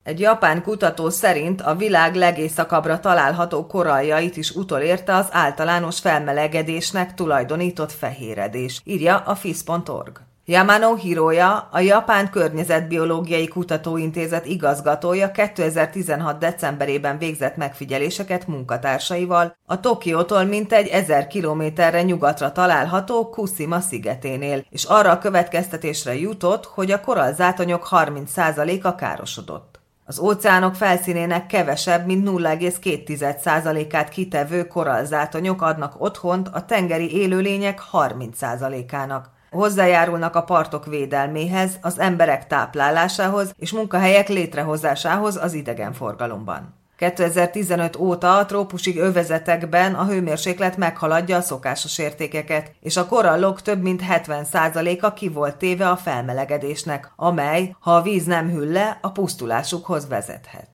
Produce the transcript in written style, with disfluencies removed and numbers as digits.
Egy japán kutató szerint a világ legészakabbra található koralljait is utolérte az általános felmelegedésnek tulajdonított fehéredés, írja a FIS.org. Yamano Hiroya, a Japán Környezetbiológiai Kutatóintézet igazgatója 2016. decemberében végzett megfigyeléseket munkatársaival a Tokiótól mintegy 1000 kilométerre nyugatra található Kushima szigeténél, és arra a következtetésre jutott, hogy a korallzátonyok 30%-a károsodott. Az óceánok felszínének kevesebb, mint 0,2%-át kitevő korallzátonyok adnak otthont a tengeri élőlények 30%-ának. Hozzájárulnak a partok védelméhez, az emberek táplálásához és munkahelyek létrehozásához az idegenforgalomban. 2015 óta a trópusi övezetekben a hőmérséklet meghaladja a szokásos értékeket, és a korallok több mint 70%-a ki volt téve a felmelegedésnek, amely, ha a víz nem hűl le, a pusztulásukhoz vezethet.